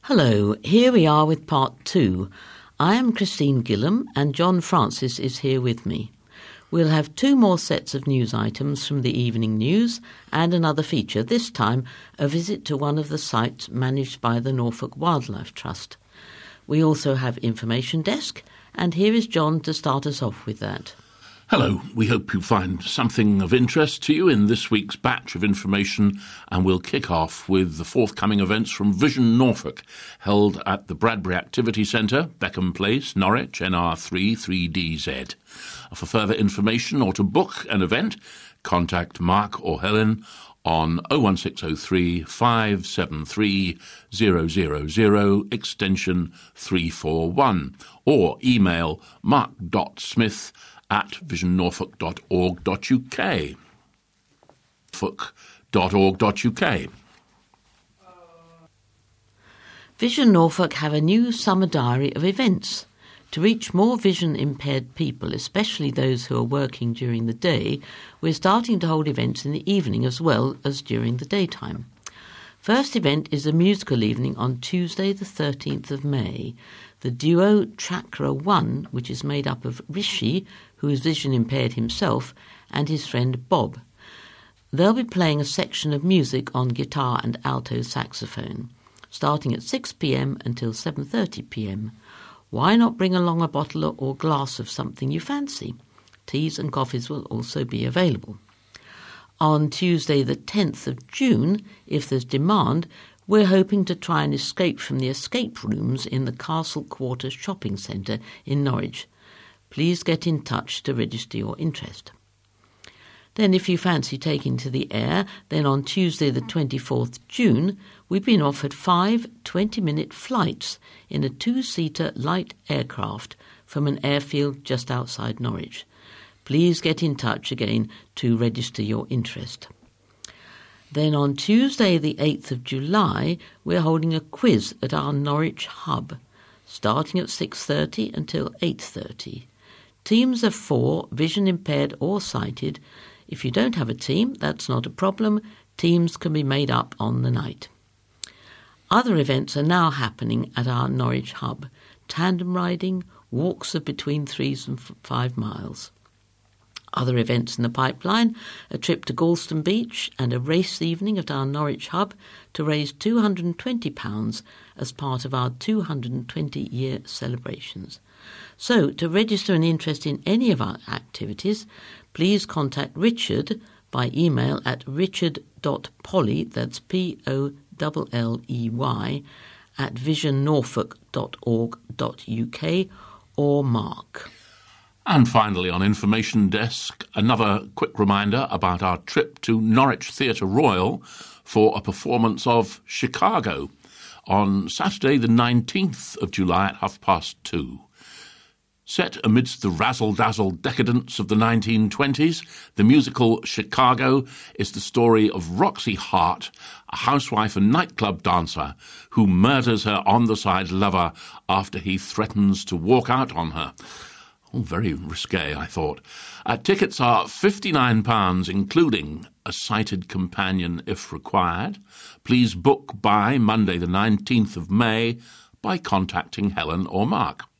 Hello, here we are with part 2. I am Christine Gillam and John Francis is here with me. We'll have 2 more sets of news items from the evening news and another feature, this time a visit to one of the sites managed by the Norfolk Wildlife Trust. We also have Information Desk, and here is John to start us off with that. Hello, we hope you find something of interest to you in this week's batch of information, and we'll kick off with the forthcoming events from Vision Norfolk, held at the Bradbury Activity Centre, Beckham Place, Norwich, NR3 3DZ. For further information or to book an event, contact Mark or Helen on 01603 573 000 extension 341 or email mark.smith@visionnorfolk.org.uk. Norfolk.org.uk. Vision Norfolk have a new summer diary of events. To reach more vision-impaired people, especially those who are working during the day, we're starting to hold events in the evening as well as during the daytime. First event is a musical evening on Tuesday the 13th of May. The duo Chakra One, which is made up of Rishi, who is vision-impaired himself, and his friend Bob. They'll be playing a section of music on guitar and alto saxophone, starting at 6 p.m. until 7:30 p.m. Why not bring along a bottle or glass of something you fancy? Teas and coffees will also be available. On Tuesday the 10th of June, if there's demand, we're hoping to try and escape from the escape rooms in the Castle Quarter Shopping Centre in Norwich. Please get in touch to register your interest. Then if you fancy taking to the air, then on Tuesday the 24th June, we've been offered 5 20-minute flights in a 2-seater light aircraft from an airfield just outside Norwich. Please get in touch again to register your interest. Then on Tuesday the 8th of July, we're holding a quiz at our Norwich hub, starting at 6:30 until 8:30. Teams of 4, vision impaired or sighted. If you don't have a team, that's not a problem. Teams can be made up on the night. Other events are now happening at our Norwich hub: tandem riding, walks of between 3 and 5 miles. Other events in the pipeline: a trip to Galston Beach and a race evening at our Norwich hub to raise £220 as part of our 220-year celebrations. So, to register an interest in any of our activities, please contact Richard by email at richard.polley, that's Polley, at visionnorfolk.org.uk, or Mark. And finally, on Information Desk, another quick reminder about our trip to Norwich Theatre Royal for a performance of Chicago on Saturday the 19th of July at 2:30. Set amidst the razzle-dazzle decadence of the 1920s, the musical Chicago is the story of Roxy Hart, a housewife and nightclub dancer who murders her on-the-side lover after he threatens to walk out on her. Oh, very risque, I thought. Tickets are £59, including a sighted companion if required. Please book by Monday the 19th of May by contacting Helen or Mark.